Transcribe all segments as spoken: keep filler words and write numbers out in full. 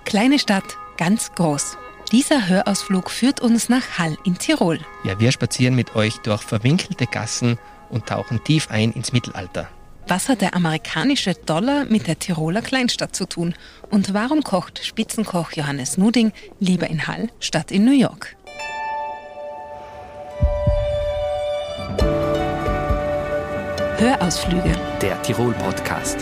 Kleine Stadt, ganz groß. Dieser Hörausflug führt uns nach Hall in Tirol. Ja, wir spazieren mit euch durch verwinkelte Gassen und tauchen tief ein ins Mittelalter. Was hat der amerikanische Dollar mit der Tiroler Kleinstadt zu tun? Und warum kocht Spitzenkoch Johannes Nuding lieber in Hall statt in New York? Hörausflüge. Der Tirol-Podcast.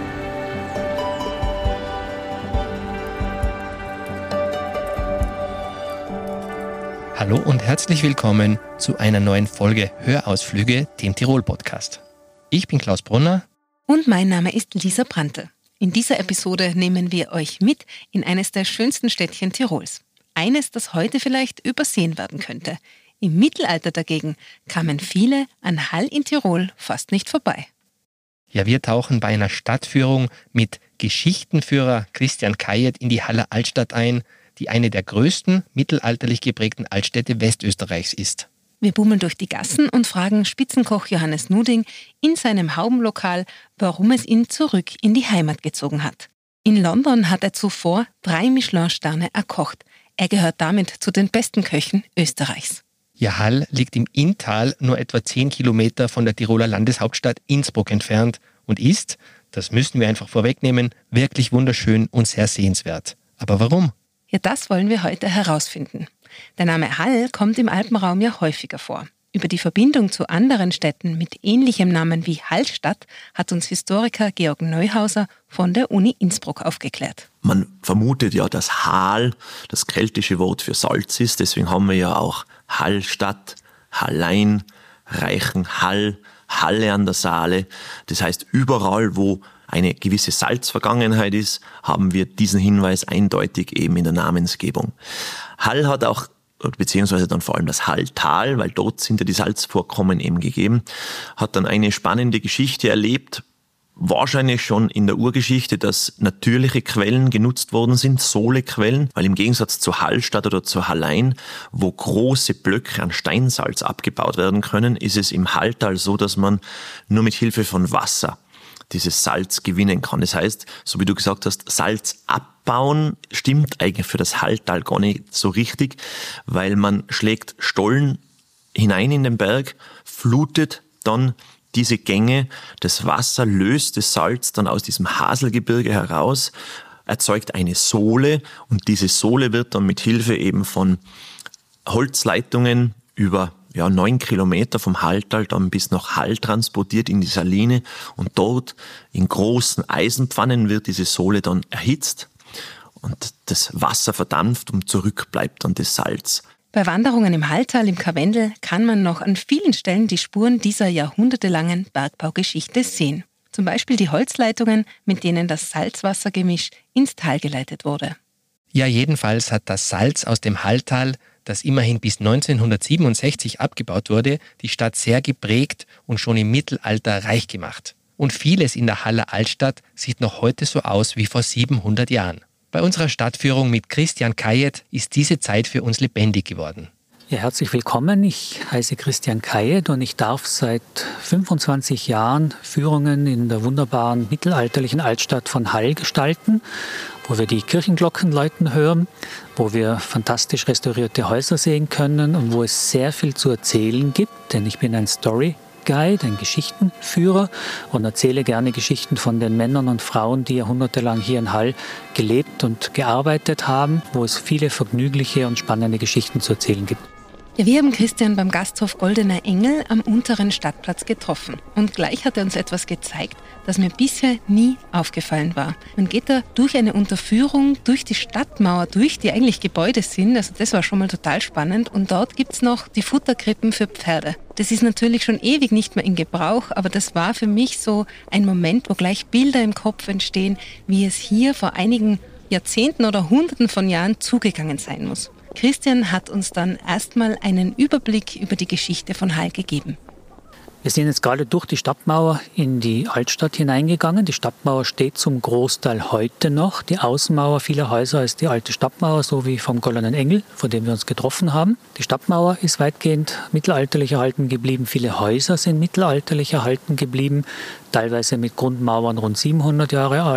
Hallo und herzlich willkommen zu einer neuen Folge Hörausflüge, dem Tirol-Podcast. Ich bin Klaus Brunner. Und mein Name ist Lisa Brandte. In dieser Episode nehmen wir euch mit in eines der schönsten Städtchen Tirols. Eines, das heute vielleicht übersehen werden könnte. Im Mittelalter dagegen kamen viele an Hall in Tirol fast nicht vorbei. Ja, wir tauchen bei einer Stadtführung mit Geschichtenführer Christian Kayet in die Haller Altstadt ein, die eine der größten mittelalterlich geprägten Altstädte Westösterreichs ist. Wir bummeln durch die Gassen und fragen Spitzenkoch Johannes Nuding in seinem Haubenlokal, warum es ihn zurück in die Heimat gezogen hat. In London hat er zuvor drei Michelin-Sterne erkocht. Er gehört damit zu den besten Köchen Österreichs. Ja, Hall liegt im Inntal nur etwa zehn Kilometer von der Tiroler Landeshauptstadt Innsbruck entfernt und ist, das müssen wir einfach vorwegnehmen, wirklich wunderschön und sehr sehenswert. Aber warum? Ja, das wollen wir heute herausfinden. Der Name Hall kommt im Alpenraum ja häufiger vor. Über die Verbindung zu anderen Städten mit ähnlichem Namen wie Hallstatt hat uns Historiker Georg Neuhauser von der Uni Innsbruck aufgeklärt. Man vermutet ja, dass Hal das keltische Wort für Salz ist. Deswegen haben wir ja auch Hallstatt, Hallein, Reichenhall, Halle an der Saale. Das heißt, überall, wo eine gewisse Salzvergangenheit ist, haben wir diesen Hinweis eindeutig eben in der Namensgebung. Hall hat auch, beziehungsweise dann vor allem das Halltal, weil dort sind ja die Salzvorkommen eben gegeben, hat dann eine spannende Geschichte erlebt, wahrscheinlich schon in der Urgeschichte, dass natürliche Quellen genutzt worden sind, Sohlequellen, weil im Gegensatz zu Hallstatt oder zu Hallein, wo große Blöcke an Steinsalz abgebaut werden können, ist es im Halltal so, dass man nur mit Hilfe von Wasser dieses Salz gewinnen kann. Das heißt, so wie du gesagt hast, Salz abbauen stimmt eigentlich für das Halltal gar nicht so richtig, weil man schlägt Stollen hinein in den Berg, flutet dann diese Gänge, das Wasser löst das Salz dann aus diesem Haselgebirge heraus, erzeugt eine Sohle und diese Sohle wird dann mit Hilfe eben von Holzleitungen über ja, neun Kilometer vom Halltal dann bis nach Hall transportiert in die Saline und dort in großen Eisenpfannen wird diese Sohle dann erhitzt und das Wasser verdampft und zurück bleibt dann das Salz. Bei Wanderungen im Halltal, im Karwendel, kann man noch an vielen Stellen die Spuren dieser jahrhundertelangen Bergbaugeschichte sehen. Zum Beispiel die Holzleitungen, mit denen das Salzwassergemisch ins Tal geleitet wurde. Ja, jedenfalls hat das Salz aus dem Halltal, das immerhin bis neunzehnhundertsiebenundsechzig abgebaut wurde, die Stadt sehr geprägt und schon im Mittelalter reich gemacht. Und vieles in der Haller Altstadt sieht noch heute so aus wie vor siebenhundert Jahren. Bei unserer Stadtführung mit Christian Kayet ist diese Zeit für uns lebendig geworden. Ja, herzlich willkommen. Ich heiße Christian Kayet und ich darf seit fünfundzwanzig Jahren Führungen in der wunderbaren mittelalterlichen Altstadt von Hall gestalten, wo wir die Kirchenglocken läuten hören, wo wir fantastisch restaurierte Häuser sehen können und wo es sehr viel zu erzählen gibt, denn ich bin ein Story Guide, ein Geschichtenführer und erzähle gerne Geschichten von den Männern und Frauen, die jahrhundertelang hier in Hall gelebt und gearbeitet haben, wo es viele vergnügliche und spannende Geschichten zu erzählen gibt. Ja, wir haben Christian beim Gasthof Goldener Engel am unteren Stadtplatz getroffen. Und gleich hat er uns etwas gezeigt, das mir bisher nie aufgefallen war. Man geht da durch eine Unterführung, durch die Stadtmauer durch, die eigentlich Gebäude sind. Also das war schon mal total spannend. Und dort gibt's noch die Futterkrippen für Pferde. Das ist natürlich schon ewig nicht mehr in Gebrauch, aber das war für mich so ein Moment, wo gleich Bilder im Kopf entstehen, wie es hier vor einigen Jahrzehnten oder Hunderten von Jahren zugegangen sein muss. Christian hat uns dann erstmal einen Überblick über die Geschichte von Hall gegeben. Wir sind jetzt gerade durch die Stadtmauer in die Altstadt hineingegangen. Die Stadtmauer steht zum Großteil heute noch. Die Außenmauer vieler Häuser ist die alte Stadtmauer, so wie vom Goldenen Engel, vor dem wir uns getroffen haben. Die Stadtmauer ist weitgehend mittelalterlich erhalten geblieben. Viele Häuser sind mittelalterlich erhalten geblieben, teilweise mit Grundmauern rund siebenhundert Jahre alt.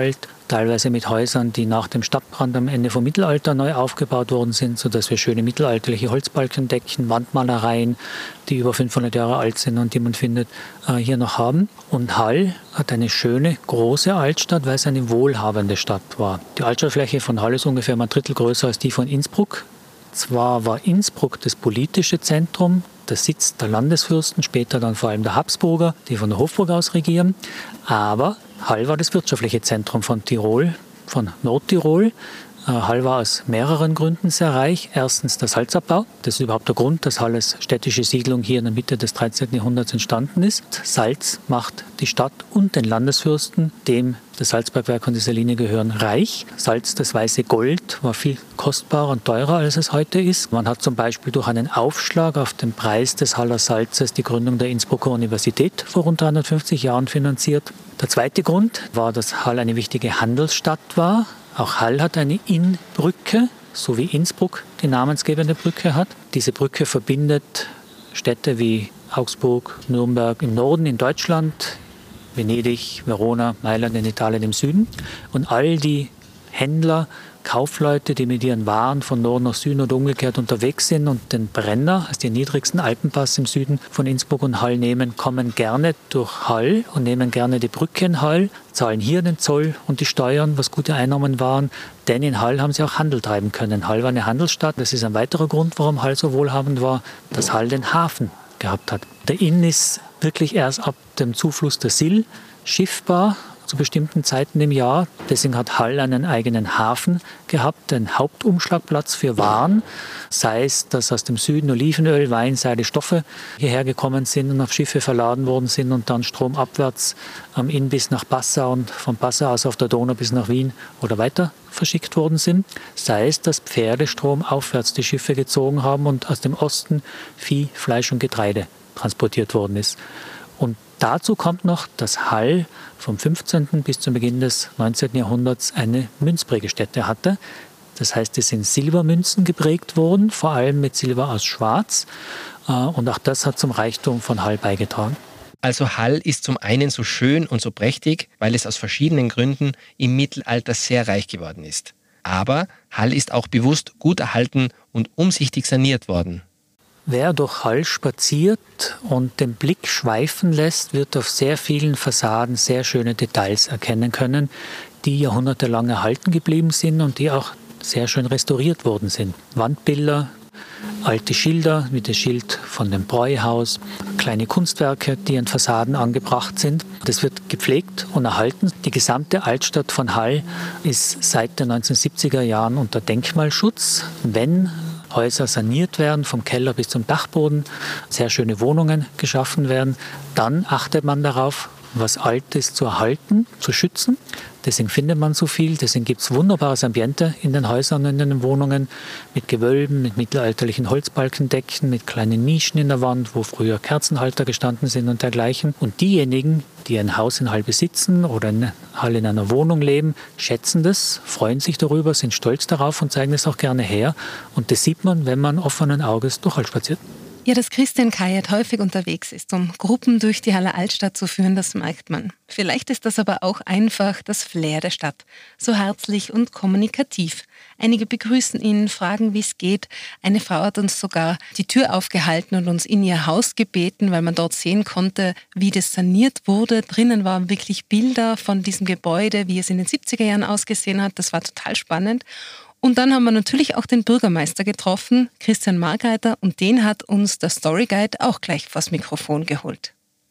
teilweise mit Häusern, die nach dem Stadtbrand am Ende vom Mittelalter neu aufgebaut worden sind, sodass wir schöne mittelalterliche Holzbalkendecken, Wandmalereien, die über fünfhundert Jahre alt sind und die man findet, hier noch haben. Und Hall hat eine schöne, große Altstadt, weil es eine wohlhabende Stadt war. Die Altstadtfläche von Hall ist ungefähr ein Drittel größer als die von Innsbruck. Zwar war Innsbruck das politische Zentrum, der Sitz der Landesfürsten, später dann vor allem der Habsburger, die von der Hofburg aus regieren, aber Hall war das wirtschaftliche Zentrum von Tirol, von Nordtirol. Hall war aus mehreren Gründen sehr reich. Erstens der Salzabbau. Das ist überhaupt der Grund, dass Hall als städtische Siedlung hier in der Mitte des dreizehnten Jahrhunderts entstanden ist. Salz macht die Stadt und den Landesfürsten, dem das Salzbergwerk und die Saline gehören, reich. Salz, das weiße Gold, war viel kostbarer und teurer, als es heute ist. Man hat zum Beispiel durch einen Aufschlag auf den Preis des Haller Salzes die Gründung der Innsbrucker Universität vor rund dreihundertfünfzig Jahren finanziert. Der zweite Grund war, dass Hall eine wichtige Handelsstadt war. Auch Hall hat eine Innbrücke, so wie Innsbruck die namensgebende Brücke hat. Diese Brücke verbindet Städte wie Augsburg, Nürnberg im Norden in Deutschland, Venedig, Verona, Mailand in Italien im Süden. Und all die Händler, Kaufleute, die mit ihren Waren von Norden nach Süden oder umgekehrt unterwegs sind und den Brenner, also den niedrigsten Alpenpass im Süden von Innsbruck und Hall nehmen, kommen gerne durch Hall und nehmen gerne die Brücke in Hall, zahlen hier den Zoll und die Steuern, was gute Einnahmen waren, denn in Hall haben sie auch Handel treiben können. Hall war eine Handelsstadt, das ist ein weiterer Grund, warum Hall so wohlhabend war, dass Hall den Hafen gehabt hat. Der Inn ist wirklich erst ab dem Zufluss der Sill schiffbar, zu bestimmten Zeiten im Jahr. Deswegen hat Hall einen eigenen Hafen gehabt, einen Hauptumschlagplatz für Waren. Sei es, dass aus dem Süden Olivenöl, Wein, Seide, Stoffe hierher gekommen sind und auf Schiffe verladen worden sind und dann stromabwärts am Inn bis nach Passau und von Passau aus auf der Donau bis nach Wien oder weiter verschickt worden sind. Sei es, dass Pferde stromaufwärts die Schiffe gezogen haben und aus dem Osten Vieh, Fleisch und Getreide transportiert worden ist. Und dazu kommt noch, dass Hall vom fünfzehnten bis zum Beginn des neunzehnten Jahrhunderts eine Münzprägestätte hatte. Das heißt, es sind Silbermünzen geprägt worden, vor allem mit Silber aus Schwarz. Und auch das hat zum Reichtum von Hall beigetragen. Also Hall ist zum einen so schön und so prächtig, weil es aus verschiedenen Gründen im Mittelalter sehr reich geworden ist. Aber Hall ist auch bewusst gut erhalten und umsichtig saniert worden. Wer durch Hall spaziert und den Blick schweifen lässt, wird auf sehr vielen Fassaden sehr schöne Details erkennen können, die jahrhundertelang erhalten geblieben sind und die auch sehr schön restauriert worden sind. Wandbilder, alte Schilder wie das Schild von dem Bräuhaus, kleine Kunstwerke, die an Fassaden angebracht sind. Das wird gepflegt und erhalten. Die gesamte Altstadt von Hall ist seit den neunzehnhundertsiebziger Jahren unter Denkmalschutz. Wenn Häuser saniert werden, vom Keller bis zum Dachboden, sehr schöne Wohnungen geschaffen werden, dann achtet man darauf, was Altes zu erhalten, zu schützen. Deswegen findet man so viel. Deswegen gibt es wunderbares Ambiente in den Häusern und in den Wohnungen mit Gewölben, mit mittelalterlichen Holzbalkendecken, mit kleinen Nischen in der Wand, wo früher Kerzenhalter gestanden sind und dergleichen. Und diejenigen, die ein Haus in Hall besitzen oder in Hall in einer Wohnung leben, schätzen das, freuen sich darüber, sind stolz darauf und zeigen es auch gerne her. Und das sieht man, wenn man offenen Auges durch Hall spaziert. Ja, dass Christian Kayet häufig unterwegs ist, um Gruppen durch die Haller Altstadt zu führen, das merkt man. Vielleicht ist das aber auch einfach das Flair der Stadt. So herzlich und kommunikativ. Einige begrüßen ihn, fragen, wie es geht. Eine Frau hat uns sogar die Tür aufgehalten und uns in ihr Haus gebeten, weil man dort sehen konnte, wie das saniert wurde. Drinnen waren wirklich Bilder von diesem Gebäude, wie es in den siebziger Jahren ausgesehen hat. Das war total spannend. Und dann haben wir natürlich auch den Bürgermeister getroffen, Christian Margreiter, und den hat uns der Storyguide auch gleich vors Mikrofon geholt.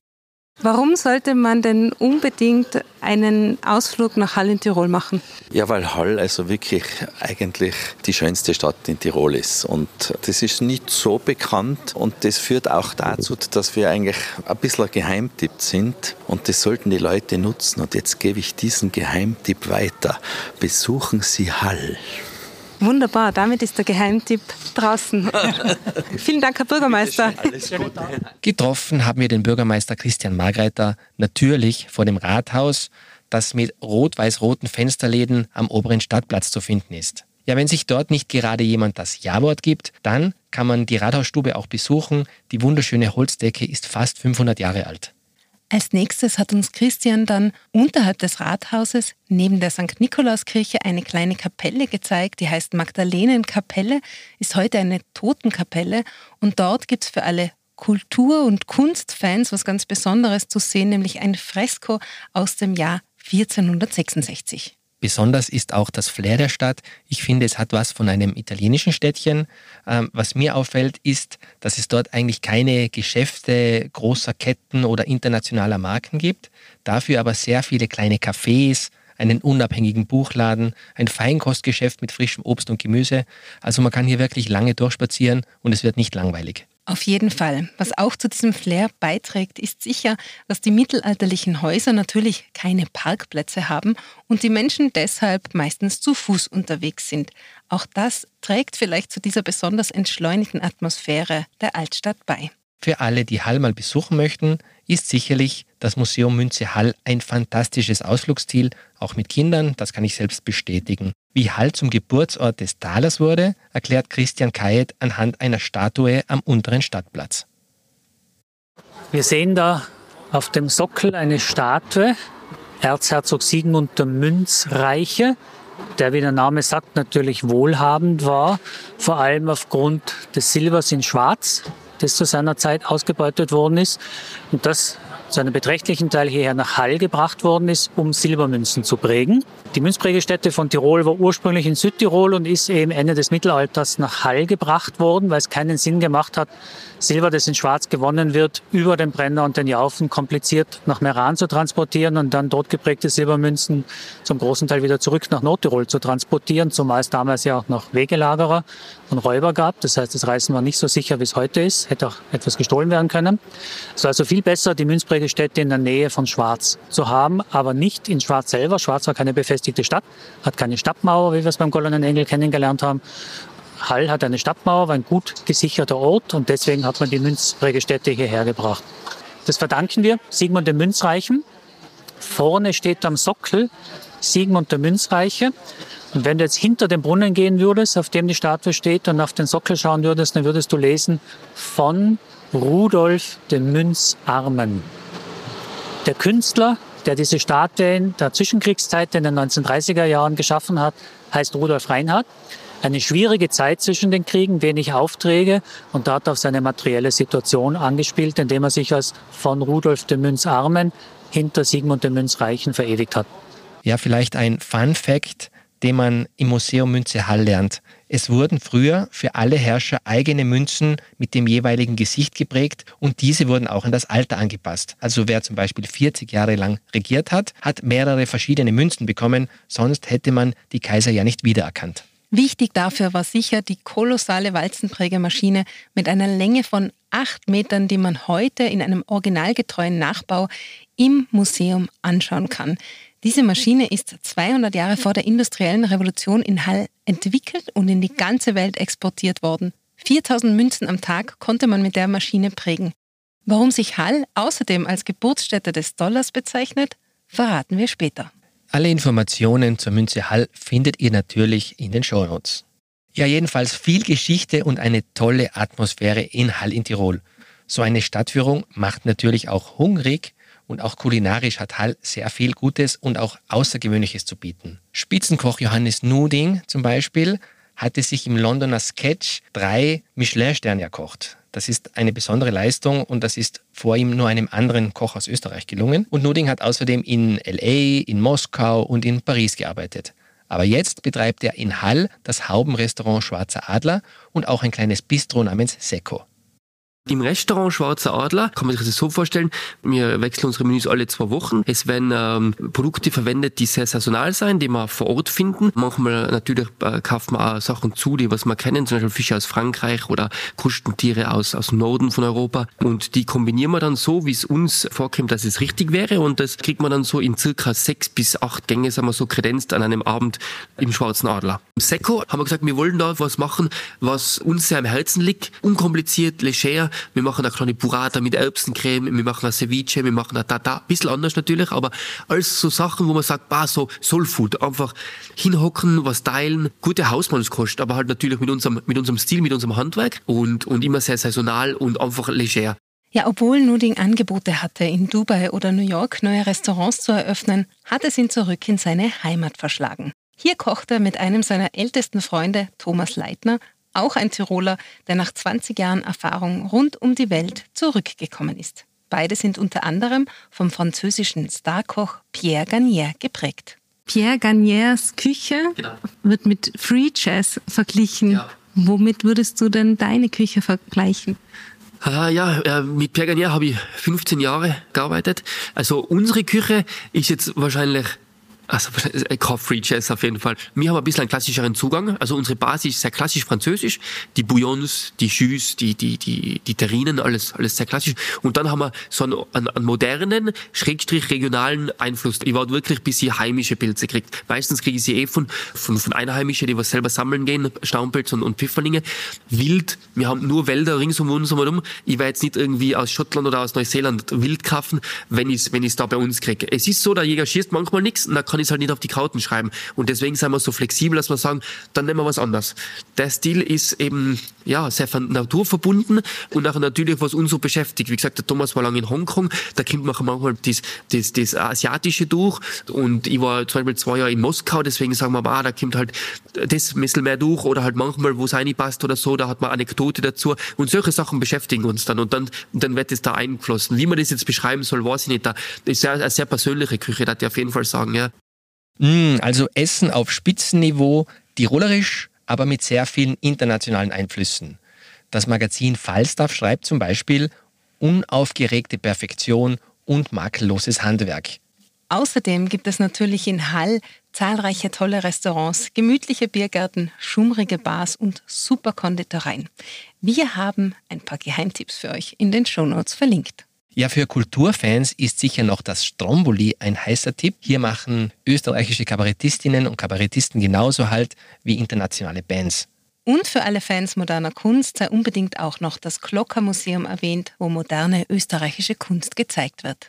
Warum sollte man denn unbedingt einen Ausflug nach Hall in Tirol machen? Ja, weil Hall also wirklich eigentlich die schönste Stadt in Tirol ist. Und das ist nicht so bekannt und das führt auch dazu, dass wir eigentlich ein bisschen ein Geheimtipp sind und das sollten die Leute nutzen. Und jetzt gebe ich diesen Geheimtipp weiter. Besuchen Sie Hall. Wunderbar, damit ist der Geheimtipp draußen. Vielen Dank, Herr Bürgermeister. Alles Gute. Getroffen haben wir den Bürgermeister Christian Margreiter natürlich vor dem Rathaus, das mit rot-weiß-roten Fensterläden am oberen Stadtplatz zu finden ist. Ja, wenn sich dort nicht gerade jemand das Ja-Wort gibt, dann kann man die Rathausstube auch besuchen. Die wunderschöne Holzdecke ist fast fünfhundert Jahre alt. Als nächstes hat uns Christian dann unterhalb des Rathauses neben der Sankt Nikolauskirche eine kleine Kapelle gezeigt, die heißt Magdalenenkapelle, ist heute eine Totenkapelle und dort gibt es für alle Kultur- und Kunstfans was ganz Besonderes zu sehen, nämlich ein Fresko aus dem Jahr vierzehnhundertsechsundsechzig. Besonders ist auch das Flair der Stadt. Ich finde, es hat was von einem italienischen Städtchen. Ähm, was mir auffällt, ist, dass es dort eigentlich keine Geschäfte großer Ketten oder internationaler Marken gibt. Dafür aber sehr viele kleine Cafés, einen unabhängigen Buchladen, ein Feinkostgeschäft mit frischem Obst und Gemüse. Also man kann hier wirklich lange durchspazieren und es wird nicht langweilig. Auf jeden Fall. Was auch zu diesem Flair beiträgt, ist sicher, dass die mittelalterlichen Häuser natürlich keine Parkplätze haben und die Menschen deshalb meistens zu Fuß unterwegs sind. Auch das trägt vielleicht zu dieser besonders entschleunigten Atmosphäre der Altstadt bei. Für alle, die Hall mal besuchen möchten, ist sicherlich das Museum Münze Hall ein fantastisches Ausflugsziel, auch mit Kindern, das kann ich selbst bestätigen. Wie Hall zum Geburtsort des Talers wurde, erklärt Christian Kayet anhand einer Statue am unteren Stadtplatz. Wir sehen da auf dem Sockel eine Statue, Erzherzog Sigmund der Münzreiche, der, wie der Name sagt, natürlich wohlhabend war, vor allem aufgrund des Silbers in Schwarz, das zu seiner Zeit ausgebeutet worden ist und das zu einem beträchtlichen Teil hierher nach Hall gebracht worden ist, um Silbermünzen zu prägen. Die Münzprägestätte von Tirol war ursprünglich in Südtirol und ist eben Ende des Mittelalters nach Hall gebracht worden, weil es keinen Sinn gemacht hat, Silber, das in Schwarz gewonnen wird, über den Brenner und den Jaufen kompliziert nach Meran zu transportieren und dann dort geprägte Silbermünzen zum großen Teil wieder zurück nach Nordtirol zu transportieren, zumal es damals ja auch noch Wegelagerer und Räuber gab. Das heißt, das Reisen war nicht so sicher, wie es heute ist. Hätte auch etwas gestohlen werden können. Es war also viel besser, die Münzprägestätte in der Nähe von Schwarz zu haben, aber nicht in Schwarz selber. Schwarz war keine befestigte Stadt, hat keine Stadtmauer, wie wir es beim Goldenen Engel kennengelernt haben. Hall hat eine Stadtmauer, war ein gut gesicherter Ort und deswegen hat man die Münzprägestätte hierher gebracht. Das verdanken wir Sigmund dem Münzreichen. Vorne steht am Sockel Sigmund der Münzreiche. Und wenn du jetzt hinter dem Brunnen gehen würdest, auf dem die Statue steht, und auf den Sockel schauen würdest, dann würdest du lesen von Rudolf dem Münzarmen. Der Künstler, der diese Statue in der Zwischenkriegszeit in den neunzehnhundertdreißiger Jahren geschaffen hat, heißt Rudolf Reinhardt. Eine schwierige Zeit zwischen den Kriegen, wenig Aufträge und dort auf seine materielle Situation angespielt, indem er sich als von Rudolf dem Münzarmen hinter Sigmund dem Münzreichen verewigt hat. Ja, vielleicht ein Fun-Fact, den man im Museum Münze Hall lernt. Es wurden früher für alle Herrscher eigene Münzen mit dem jeweiligen Gesicht geprägt und diese wurden auch an das Alter angepasst. Also wer zum Beispiel vierzig Jahre lang regiert hat, hat mehrere verschiedene Münzen bekommen, sonst hätte man die Kaiser ja nicht wiedererkannt. Wichtig dafür war sicher die kolossale Walzenprägemaschine mit einer Länge von acht Metern, die man heute in einem originalgetreuen Nachbau im Museum anschauen kann. Diese Maschine ist zweihundert Jahre vor der industriellen Revolution in Hall entwickelt und in die ganze Welt exportiert worden. viertausend Münzen am Tag konnte man mit der Maschine prägen. Warum sich Hall außerdem als Geburtsstätte des Dollars bezeichnet, verraten wir später. Alle Informationen zur Münze Hall findet ihr natürlich in den Shownotes. Ja, jedenfalls viel Geschichte und eine tolle Atmosphäre in Hall in Tirol. So eine Stadtführung macht natürlich auch hungrig und auch kulinarisch hat Hall sehr viel Gutes und auch Außergewöhnliches zu bieten. Spitzenkoch Johannes Nuding zum Beispiel hatte sich im Londoner Sketch drei Michelin-Sterne erkocht. Das ist eine besondere Leistung und das ist vor ihm nur einem anderen Koch aus Österreich gelungen. Und Nuding hat außerdem in L A, in Moskau und in Paris gearbeitet. Aber jetzt betreibt er in Hall das Haubenrestaurant Schwarzer Adler und auch ein kleines Bistro namens Secco. Im Restaurant Schwarzer Adler kann man sich das so vorstellen, wir wechseln unsere Menüs alle zwei Wochen. Es werden ähm, Produkte verwendet, die sehr saisonal sein, die wir vor Ort finden. Manchmal natürlich äh, kauft man auch Sachen zu, die was wir kennen, zum Beispiel Fische aus Frankreich oder Krustentiere aus, aus dem Norden von Europa. Und die kombinieren wir dann so, wie es uns vorkommt, dass es richtig wäre. Und das kriegt man dann so in circa sechs bis acht Gänge, sagen wir so, kredenzt an einem Abend im Schwarzen Adler. Im Secco haben wir gesagt, wir wollen da was machen, was uns sehr am Herzen liegt. Unkompliziert, leger. Wir machen eine kleine Burrata mit Erbsencreme, wir machen ein Ceviche, wir machen ein Tata, ein bisschen anders natürlich, aber alles so Sachen, wo man sagt, bah, so Soul Food, einfach hinhocken, was teilen, gute Hausmannskost, aber halt natürlich mit unserem, mit unserem Stil, mit unserem Handwerk und, und immer sehr saisonal und einfach leger. Ja, obwohl Nuding Angebote hatte, in Dubai oder New York neue Restaurants zu eröffnen, hat es ihn zurück in seine Heimat verschlagen. Hier kocht er mit einem seiner ältesten Freunde, Thomas Leitner, auch ein Tiroler, der nach zwanzig Jahren Erfahrung rund um die Welt zurückgekommen ist. Beide sind unter anderem vom französischen Starkoch Pierre Gagnaire geprägt. Pierre Gagnaires Küche Genau. wird mit Free Jazz verglichen. Ja. Womit würdest du denn deine Küche vergleichen? Ah, ja, äh, mit Pierre Gagnaire habe ich fünfzehn Jahre gearbeitet. Also unsere Küche ist jetzt wahrscheinlich, also kein Free Jazz auf jeden Fall. Wir haben ein bisschen einen klassischeren Zugang. Also unsere Basis ist sehr klassisch französisch. Die Bouillons, die Jus, die, die, die, die Terrinen, alles, alles sehr klassisch. Und dann haben wir so einen, einen, einen modernen, schrägstrich regionalen Einfluss. Ich warte wirklich, bis ich heimische Pilze kriegt. Meistens kriege ich sie eh von, von, von Einheimischen, die was selber sammeln gehen, Staumpilz und, und Pfifferlinge. Wild. Wir haben nur Wälder rings um uns herum. Ich werde jetzt nicht irgendwie aus Schottland oder aus Neuseeland wild kaufen, wenn ich es wenn ich's da bei uns kriege. Es ist so, der Jäger schießt manchmal nichts und dann kann ich es halt nicht auf die Karten schreiben. Und deswegen sind wir so flexibel, dass wir sagen, dann nehmen wir was anderes. Der Stil ist eben, ja, sehr naturverbunden und auch natürlich, was uns so beschäftigt. Wie gesagt, der Thomas war lange in Hongkong, da kommt manchmal das, das, das Asiatische durch und ich war zum Beispiel zwei Jahre in Moskau, deswegen sagen wir, ah, da kommt halt das ein bisschen mehr durch oder halt manchmal, wo es reinpasst oder so, da hat man Anekdote dazu und solche Sachen beschäftigen uns dann und dann, und dann wird es da eingeflossen. Wie man das jetzt beschreiben soll, weiß ich nicht. Das ist eine sehr persönliche Küche, das ich auf jeden Fall sagen, ja. Also Essen auf Spitzenniveau, tirolerisch, aber mit sehr vielen internationalen Einflüssen. Das Magazin Falstaff schreibt zum Beispiel unaufgeregte Perfektion und makelloses Handwerk. Außerdem gibt es natürlich in Hall zahlreiche tolle Restaurants, gemütliche Biergärten, schummrige Bars und super Konditoreien. Wir haben ein paar Geheimtipps für euch in den Shownotes verlinkt. Ja, für Kulturfans ist sicher noch das Stromboli ein heißer Tipp. Hier machen österreichische Kabarettistinnen und Kabarettisten genauso Halt wie internationale Bands. Und für alle Fans moderner Kunst sei unbedingt auch noch das Glocker-Museum erwähnt, wo moderne österreichische Kunst gezeigt wird.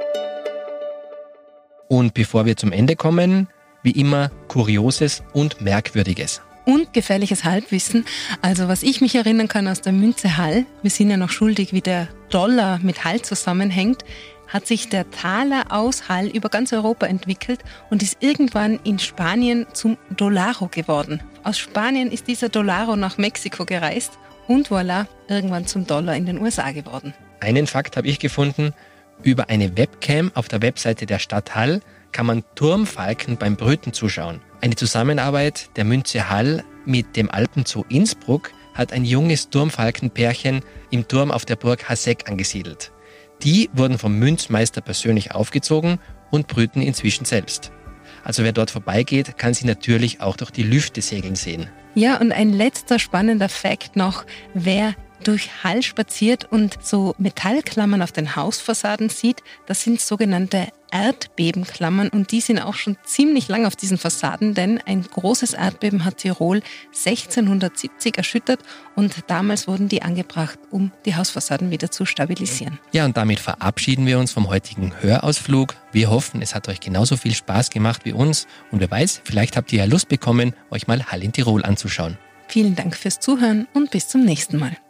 Und bevor wir zum Ende kommen, wie immer Kurioses und Merkwürdiges. Und gefährliches Halbwissen. Also was ich mich erinnern kann aus der Münze Hall, wir sind ja noch schuldig, wie der Dollar mit Hall zusammenhängt, hat sich der Taler aus Hall über ganz Europa entwickelt und ist irgendwann in Spanien zum Dollaro geworden. Aus Spanien ist dieser Dollaro nach Mexiko gereist und voilà, irgendwann zum Dollar in den U S A geworden. Einen Fakt habe ich gefunden. Über eine Webcam auf der Webseite der Stadt Hall kann man Turmfalken beim Brüten zuschauen. Eine Zusammenarbeit der Münze Hall mit dem Alpenzoo Innsbruck hat ein junges Turmfalkenpärchen im Turm auf der Burg Haseck angesiedelt. Die wurden vom Münzmeister persönlich aufgezogen und brüten inzwischen selbst. Also wer dort vorbeigeht, kann sie natürlich auch durch die Lüfte segeln sehen. Ja, und ein letzter spannender Fact noch, wer durch Hall spaziert und so Metallklammern auf den Hausfassaden sieht, das sind sogenannte Erdbebenklammern und die sind auch schon ziemlich lang auf diesen Fassaden, denn ein großes Erdbeben hat Tirol sechzehnhundertsiebzig erschüttert und damals wurden die angebracht, um die Hausfassaden wieder zu stabilisieren. Ja, und damit verabschieden wir uns vom heutigen Hörausflug. Wir hoffen, es hat euch genauso viel Spaß gemacht wie uns und wer weiß, vielleicht habt ihr ja Lust bekommen, euch mal Hall in Tirol anzuschauen. Vielen Dank fürs Zuhören und bis zum nächsten Mal.